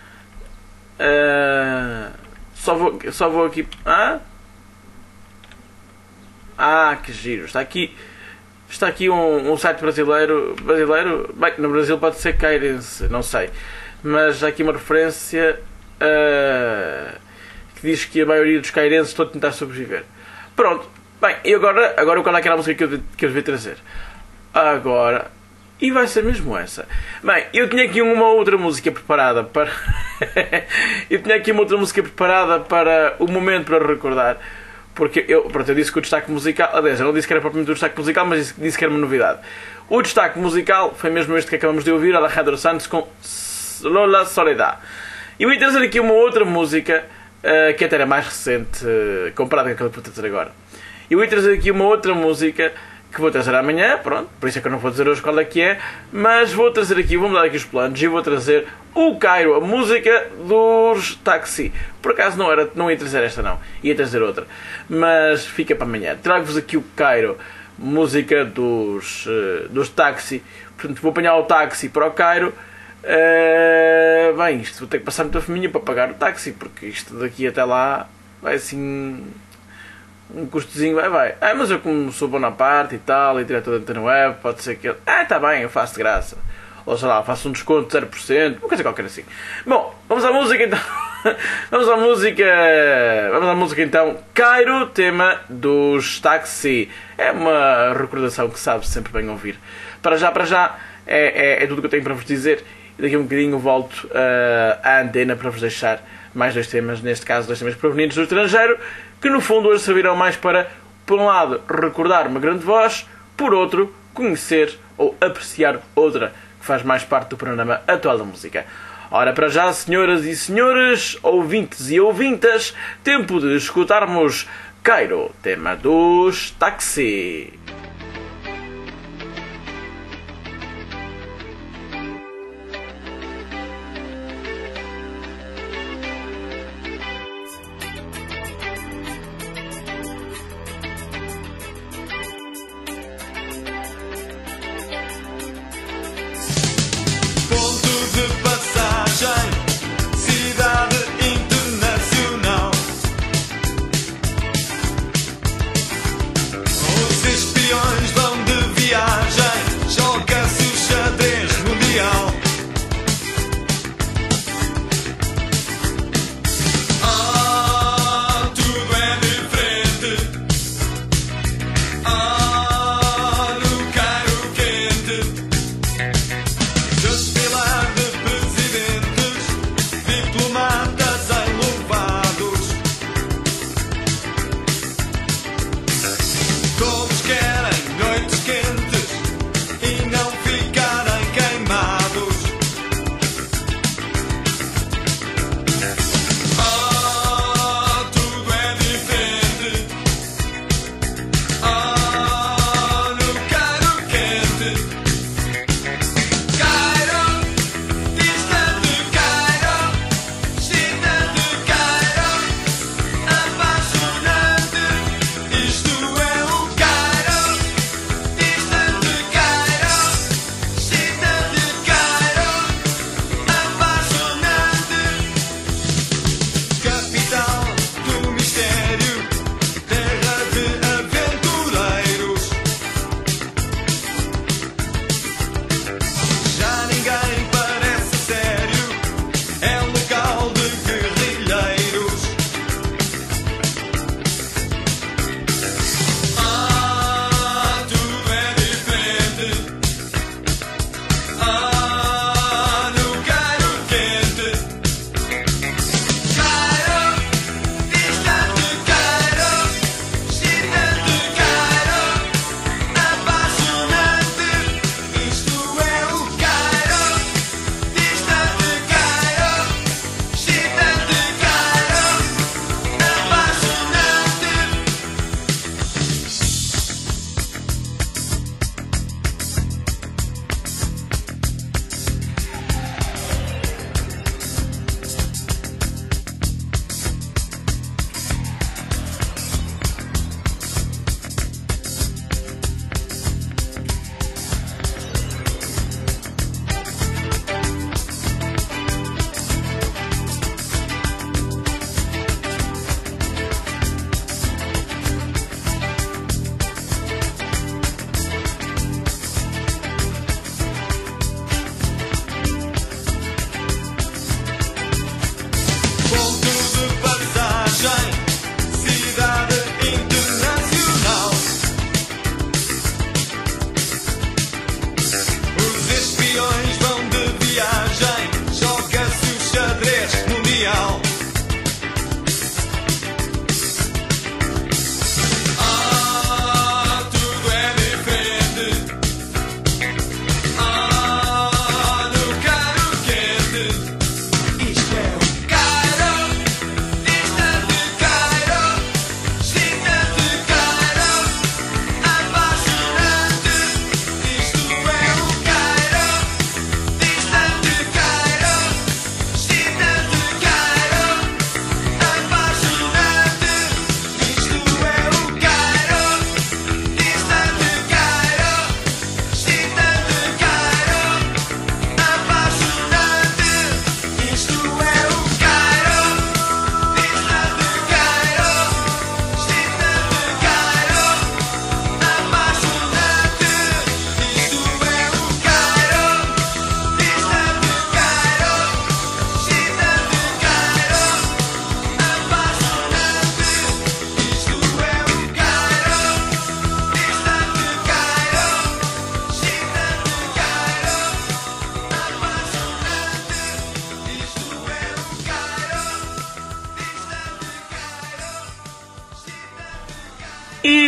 Speaker 3: Uh, só, vou, só vou aqui. Ah? Ah, que giro. Está aqui. Está aqui um, um site brasileiro. Brasileiro? Bem, no Brasil pode ser cairense, não sei. Mas há aqui uma referência uh, que diz que a maioria dos cairenses estão a tentar sobreviver. Pronto. Bem, e agora, agora qual é aquela música que eu, que eu devia trazer? Agora. E vai ser mesmo essa. Bem, eu tinha aqui uma outra música preparada para... eu tinha aqui uma outra música preparada para o momento para recordar. Porque eu, pronto, eu disse que o destaque musical... Aliás, eu não disse que era propriamente o destaque musical, mas disse, disse que era uma novidade. O destaque musical foi mesmo este que acabamos de ouvir, Alejandro Sanz com Lola Soledad. E eu ia trazer aqui uma outra música, uh, que até era mais recente, uh, comparada com aquela que vou trazer agora. Eu ia trazer aqui uma outra música... que vou trazer amanhã, pronto, por isso é que eu não vou dizer hoje qual é que é, mas vou trazer aqui, vou mudar aqui os planos e vou trazer o Cairo, a música dos Taxi. Por acaso não, era, não ia trazer esta não, ia trazer outra, mas fica para amanhã. Trago-vos aqui o Cairo, música dos, uh, dos táxi. Portanto, vou apanhar o táxi para o Cairo. Uh, bem, isto vou ter que passar muita faminha para pagar o táxi, porque isto daqui até lá vai assim um custozinho, vai, vai. Ah, mas eu como sou bom na parte e tal, e diretor da Antena Web, pode ser que eu... Ah, está bem, eu faço de graça. Ou sei lá, faço um desconto de zero por cento, uma coisa qualquer assim. Bom, vamos à música então. Vamos à música. Vamos à música então. Cairo, tema dos Táxi. É uma recordação que sabe sempre bem ouvir. Para já, para já, é, é, é tudo o que eu tenho para vos dizer. E daqui a um bocadinho volto uh, à antena para vos deixar mais dois temas, neste caso dois temas provenientes do estrangeiro, que no fundo hoje servirão mais para, por um lado, recordar uma grande voz, por outro, conhecer ou apreciar outra que faz mais parte do panorama atual da música. Ora, para já, senhoras e senhores, ouvintes e ouvintas, tempo de escutarmos Cairo, tema dos Táxi.
Speaker 12: Os espiões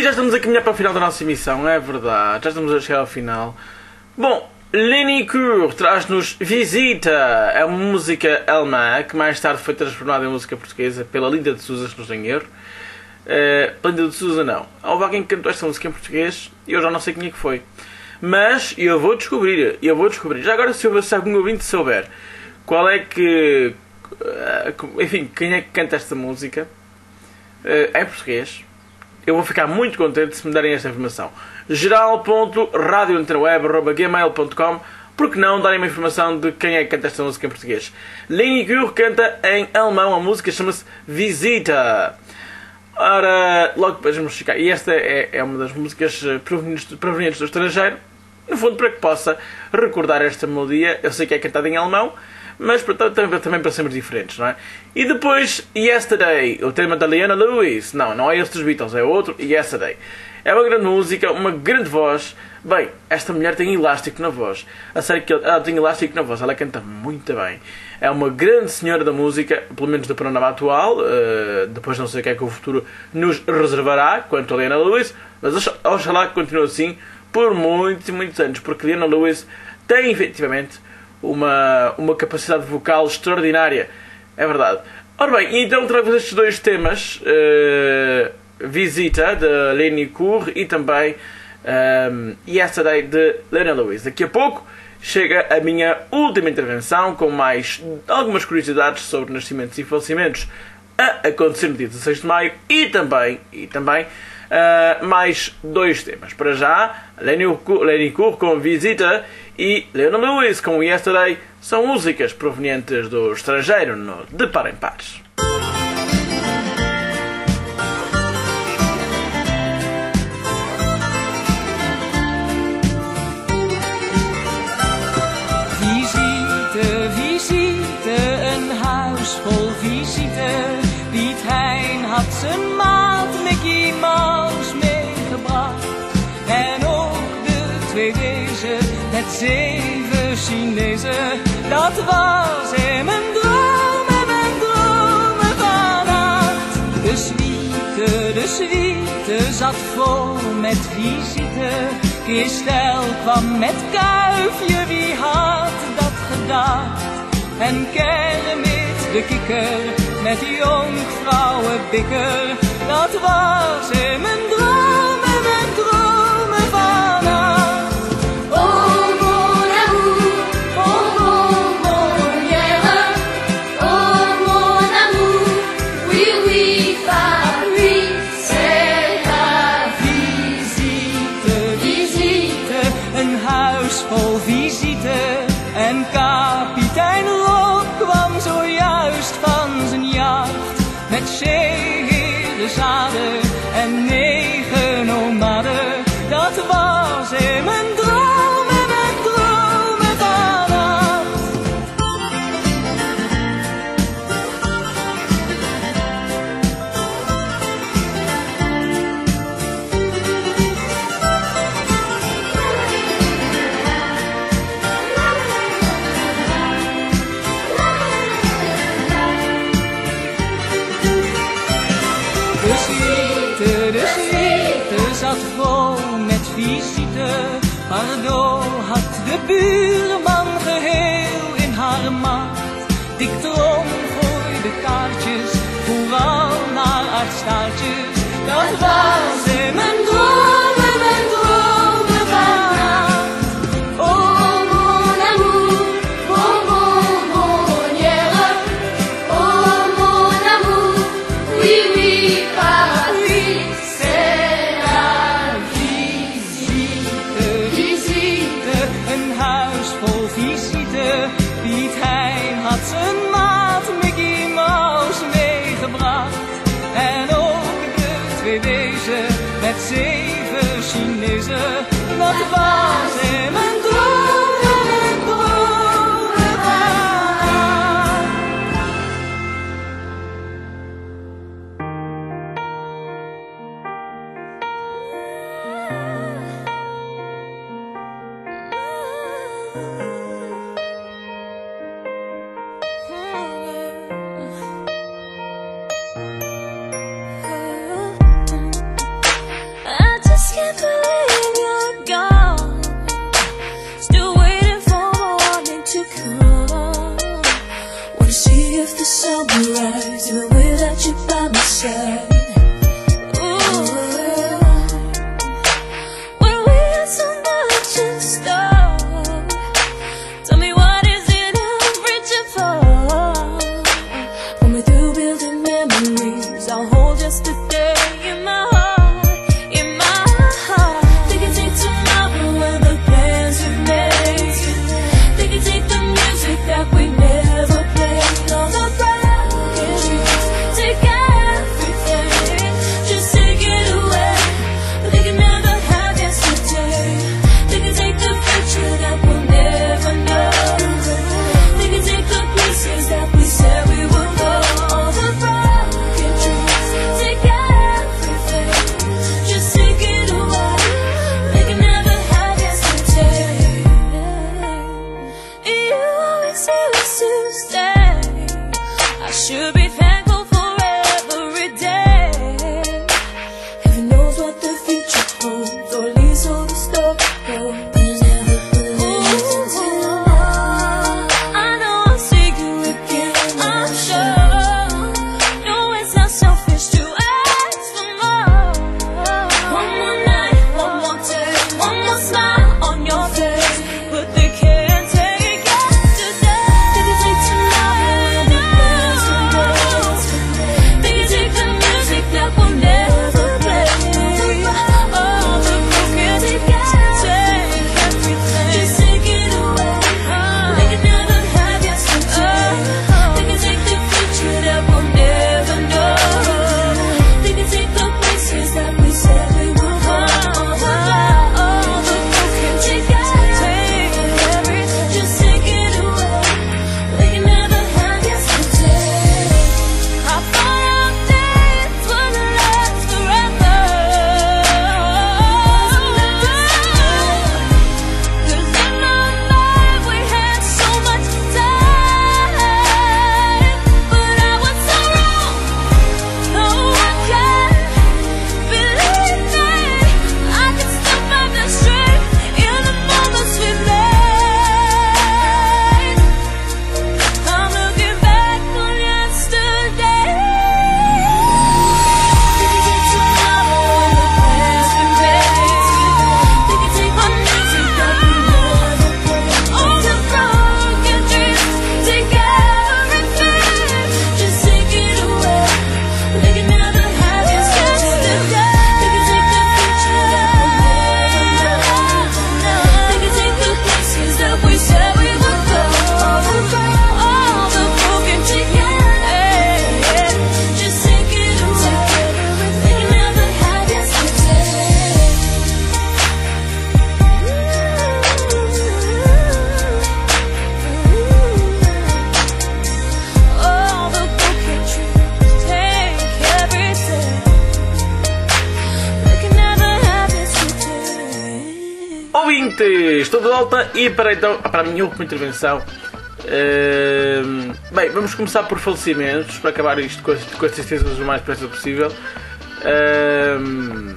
Speaker 3: já estamos a caminhar para o final da nossa emissão, é verdade. Já estamos a chegar ao final. Bom, Lenny Cour traz-nos Visita. É uma música alemã que mais tarde foi transformada em música portuguesa pela Linda de Souza, se não estou em erro. Uh, Linda de Souza não. Houve alguém que cantou esta música em português e eu já não sei quem é que foi. Mas eu vou descobrir. Eu vou descobrir. Já agora, se, eu, se algum ouvinte souber qual é que... Uh, enfim, quem é que canta esta música uh, em português, eu vou ficar muito contente se me darem esta informação. geral ponto radio interweb arroba gmail ponto com. Por que não darem uma informação de quem é que canta esta música em português? Lenny Cour canta em alemão. A música chama-se Visita. Ora, logo depois vamos ficar. E esta é, é uma das músicas provenientes, provenientes do estrangeiro. No fundo, para que possa recordar esta melodia. Eu sei que é cantada em alemão, mas também, também para sermos diferentes, não é? E depois, Yesterday, o tema da Leona Lewis. Não, não é este dos Beatles, é outro, Yesterday. É uma grande música, uma grande voz. Bem, esta mulher tem elástico na voz. A sério que ela tem elástico na voz, ela canta muito bem. É uma grande senhora da música, pelo menos do panorama atual. Uh, depois não sei o que é que o futuro nos reservará quanto a Leona Lewis, mas oxalá que continue assim por muitos e muitos anos, porque Leona Lewis tem efetivamente uma, uma capacidade vocal extraordinária. É verdade. Ora bem, então trago estes dois temas, uh, Visita, de Lenny Cour, e também um, Yesterday, de Leona Lewis. Daqui a pouco chega a minha última intervenção com mais algumas curiosidades sobre nascimentos e falecimentos a acontecer no dia dezasseis de maio e também, e também uh, mais dois temas. Para já, Lenny Cour com Visita e Leona Lewis com Yesterday são músicas provenientes do estrangeiro no De Par em Pares.
Speaker 13: Vol visite, Piet Hein had zijn maat Mickey Mouse meegebracht. En ook de twee wezen met zeven Chinezen. Dat was in mijn droom en mijn dromen vannacht. De suite, de suite zat vol met visite. Christel kwam met kuifje, wie had dat gedacht? En Kermit de kikker met jonkvrouwenbikker. Dat was in mijn droom en mijn dromen vannacht.
Speaker 2: Oh mon amour, oh mon mon hier. Oh mon amour, oui oui Paris, c'est la
Speaker 13: visite. Visite, een huis vol visite. En kapitein Rob kwam zojuist van zijn jacht. Met zeeherenzaden en negen nomaden. Dat was in mijn droom en mijn dromen vannacht. Zat vol met visite. Pardon had de buurman geheel in haar macht. Dik Trom gooide kaartjes, vooral naar aardstaartjes. Dat was in mijn dromen, mijn dromen vannacht.
Speaker 2: Oh mon amour, oh mon mon hier. Oh mon amour, oui oui Paris, c'est la visite.
Speaker 13: Visite, een huis vol visite. Piet Hein had zijn maat Mickey Mouse meegebracht. En ook de twee wezen met zeven Chinezen. Dat was in mijn dromen, mijn dromen vannacht.
Speaker 2: Ah Still waiting for morning to come. Wanna see if the sun will rise, even without you by my side.
Speaker 3: Estou de volta e para, então, para a minha última intervenção. Uh, bem, vamos começar por falecimentos, para acabar isto com, com as tristezas o mais depressa possível. Uh,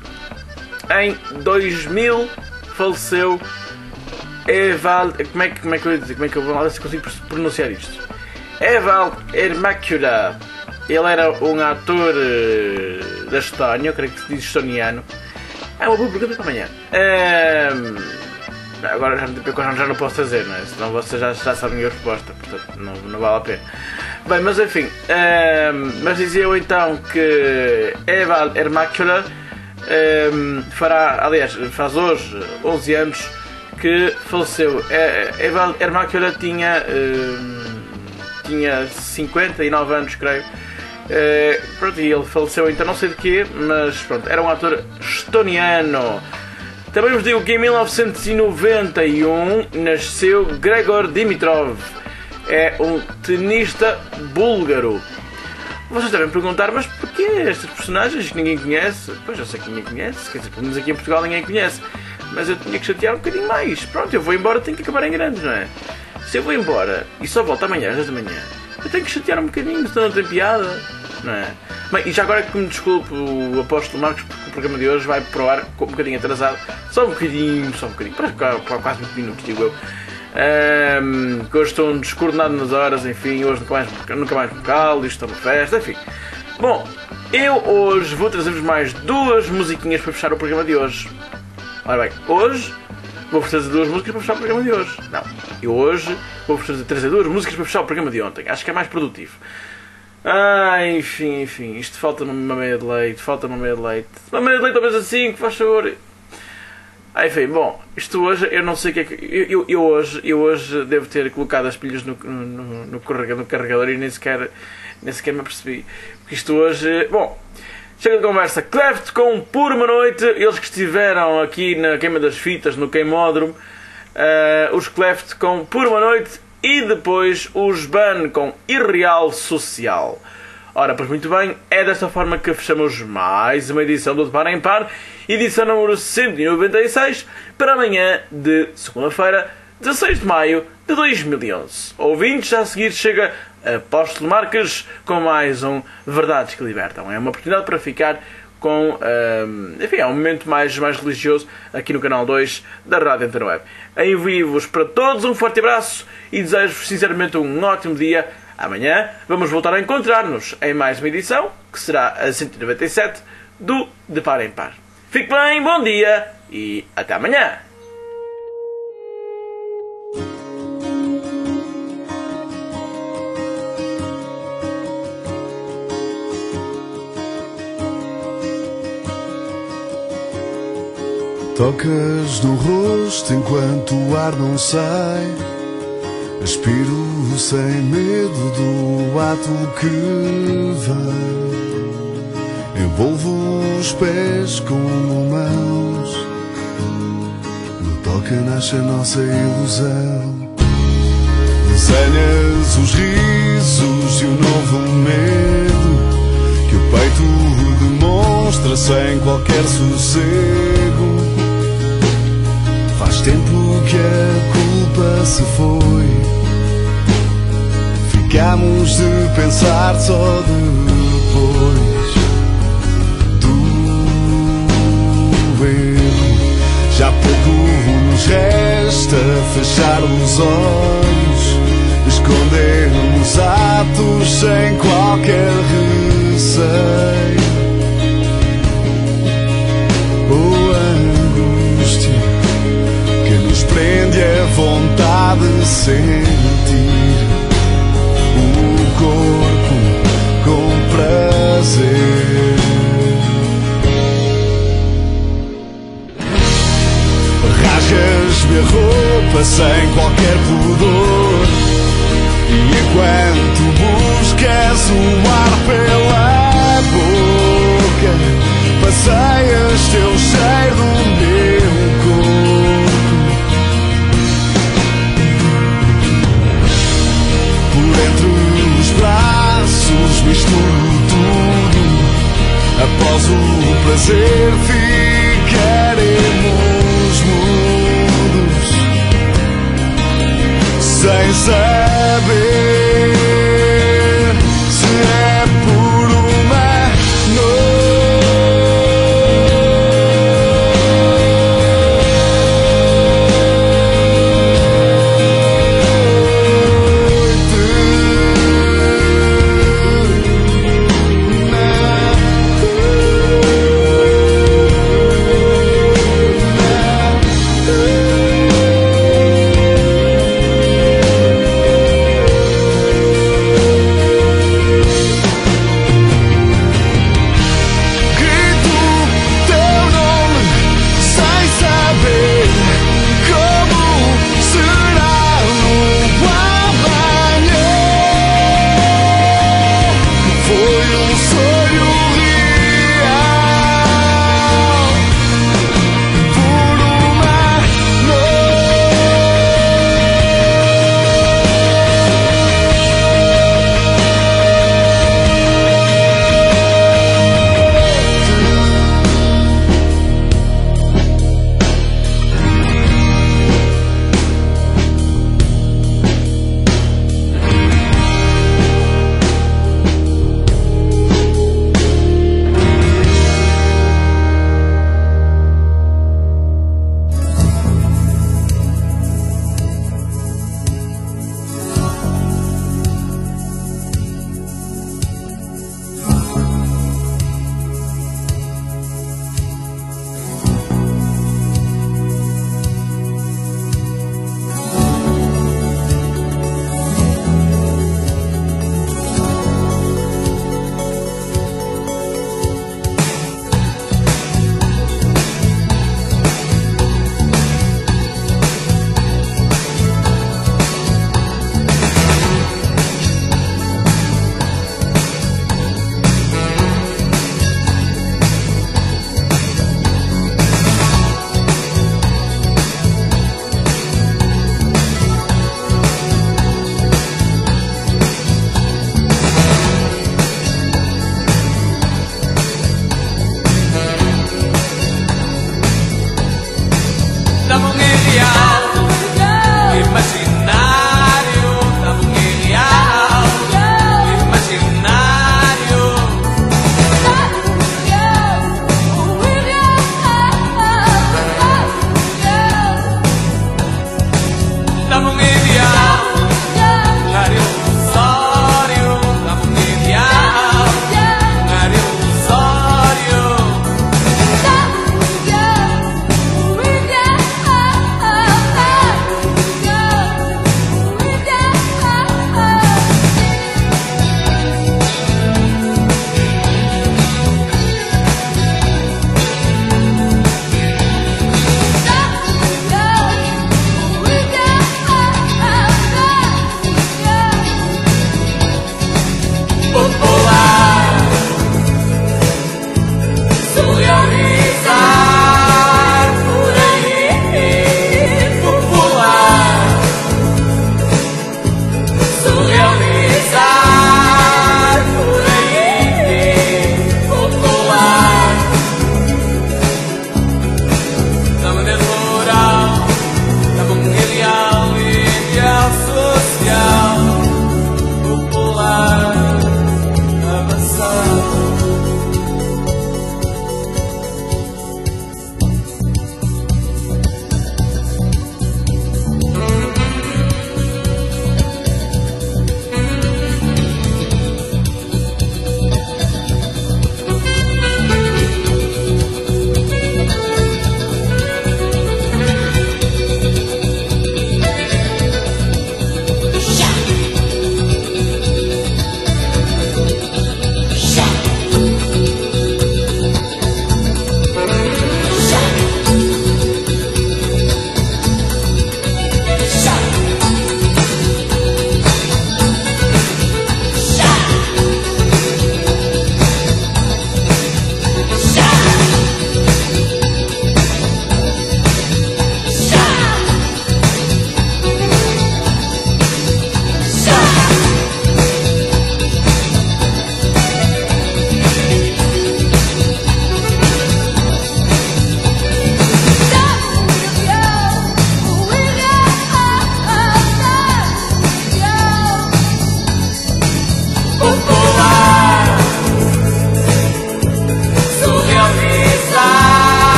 Speaker 3: em dois mil faleceu Evald. Como é que, como é que eu ia dizer? Como é que eu vou lá se consigo pronunciar isto? Evald Ermakula. Ele era um ator uh, da Estónia, eu creio que se diz estoniano. É uma boa pergunta para amanhã. Uh, Agora já, já não posso dizer, não é? Senão vocês já, já sabem a resposta, portanto não, não vale a pena. Bem, mas enfim, um, mas dizia eu então que Evald Ermakula um, fará, aliás, faz hoje onze anos que faleceu. Evald Ermakula tinha, um, tinha cinquenta e nove anos, creio. Uh, pronto, e ele faleceu então não sei de quê, mas pronto, era um ator estoniano. Também vos digo que em mil novecentos e noventa e um nasceu Gregor Dimitrov, é um tenista búlgaro. Vocês devem perguntar, mas porquê estas personagens que ninguém conhece? Pois eu sei que ninguém conhece, quer dizer, pelo menos aqui em Portugal ninguém conhece, mas eu tinha que chatear um bocadinho mais. Pronto, eu vou embora, tenho que acabar em grandes, não é? Se eu vou embora e só volto amanhã às dez da manhã, eu tenho que chatear um bocadinho, senão não tem piada. não é? Bem, e já agora que me desculpe o Apóstolo Marcos, porque o programa de hoje vai pro ar um bocadinho atrasado, só um bocadinho, só um bocadinho, para quase vinte minutos, digo eu. Um, que hoje estou descoordenado nas horas, enfim, hoje nunca mais, nunca mais vocal, isto é uma festa, enfim. Bom, eu hoje vou trazer-vos mais duas musiquinhas para fechar o programa de hoje. Ora bem, hoje vou-vos trazer duas músicas para fechar o programa de hoje. Não, eu hoje vou-vos trazer duas músicas para fechar o programa de ontem. Acho que é mais produtivo. Ah, enfim, enfim, isto falta-me uma meia de leite, falta-me uma meia de leite. Uma meia de leite talvez assim, que faz favor. Ah, enfim, bom, isto hoje, eu não sei o que é que... Eu, eu, eu, hoje, eu hoje devo ter colocado as pilhas no, no, no, carregador, no carregador e nem sequer, nem sequer me apercebi. Porque isto hoje... Bom, chega de conversa. Cleft com Por Uma Noite. Eles que estiveram aqui na Queima das Fitas, no Queimódromo. Uh, os Cleft com Por Uma Noite. E depois os Ban com Irreal Social. Ora, pois muito bem, é desta forma que fechamos mais uma edição do De Par em Par, edição número cento e noventa e seis, para amanhã de segunda-feira, dezasseis de maio de dois mil e onze. Ouvintes, já a seguir chega Apóstolo Marques com mais um Verdades que Libertam. É uma oportunidade para ficar com, um, enfim, é um momento mais, mais religioso aqui no canal dois da Rádio Interweb. Envio-vos para todos um forte abraço e desejo-vos sinceramente um ótimo dia. Amanhã vamos voltar a encontrar-nos em mais uma edição, que será a cento e noventa e sete do De Par em Par. Fique bem, bom dia e até amanhã!
Speaker 9: Tocas no rosto enquanto o ar não sai. Aspiro sem medo do ato que vem. Envolvo os pés com mãos. No toque nasce a nossa ilusão. Desenhas os risos e o novo medo que o peito demonstra sem qualquer sossego. Faz tempo que a culpa se foi. Ficamos de pensar só depois do erro. Já pouco nos resta fechar os olhos, escondermos atos sem qualquer receio. Oh, angústia que nos prende a vontade de sentir o corpo com prazer. Rasgas-me a roupa sem qualquer pudor, e enquanto buscas o ar pela boca, passeias teu cheiro no meu corpo. Por entre os braços misturo tudo. Após o prazer ficaremos mudos, sem ser